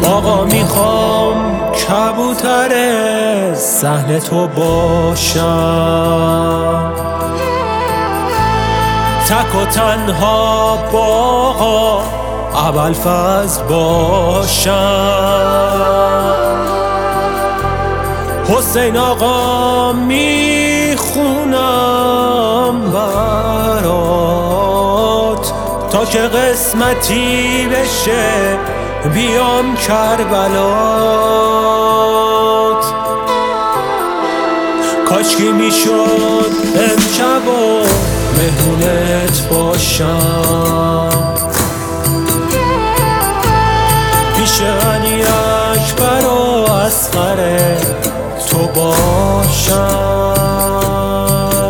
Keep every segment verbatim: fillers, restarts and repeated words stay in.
آقا میخوام کبوتر صحن تو باشم، تک و تنها با آقا ابوالفضل باشم. حسین آقا میخونم برات تا که قسمتی بشه بیام کربلات. کاشکی میشد امشب و مهمونت باشم، پیش غنی اکبر و اصغر تو باشم.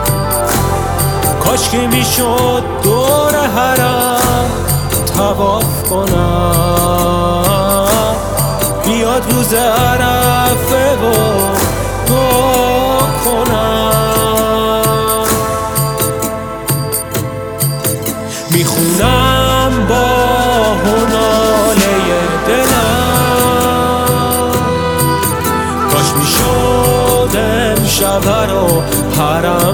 کاشکی میشد دور حرم طواف کنم، بیاد روز عرفه و دعا کنم. میخونم با هناله دلم، کاش میشد امشب رو حرم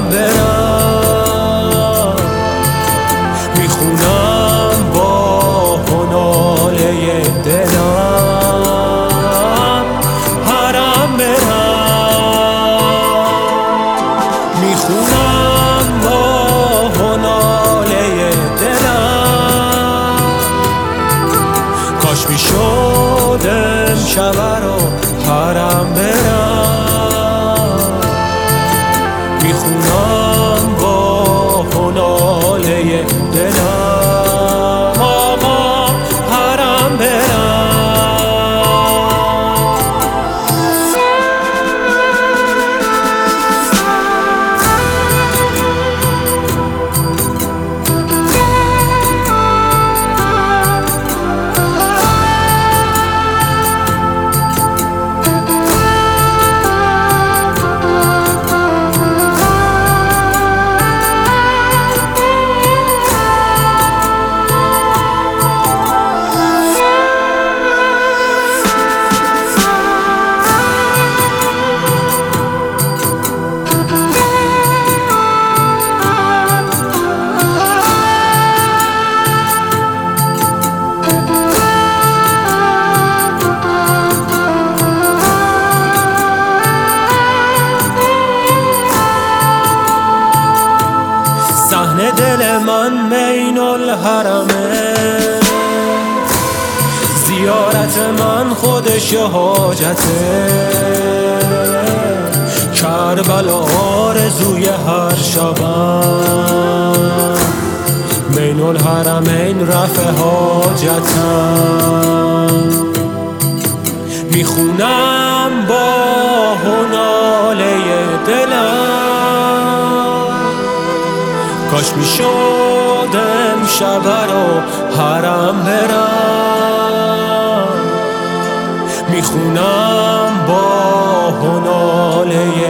برم. میخونم با هناله دلم حرم برم. میخونم با هناله دلم، کاش میشد امشب رو حرم برم. میخونم با هناله دلم آقا حرم برم. صحن دل من بین الحرمه، زیارت من خودش حاجته. کربلا آرزوی هر شبم، بین الحرمین رفع حاجتم. میخونم با هناله دلم، کاش میشد امشب رو حرم برم. میخونم با هناله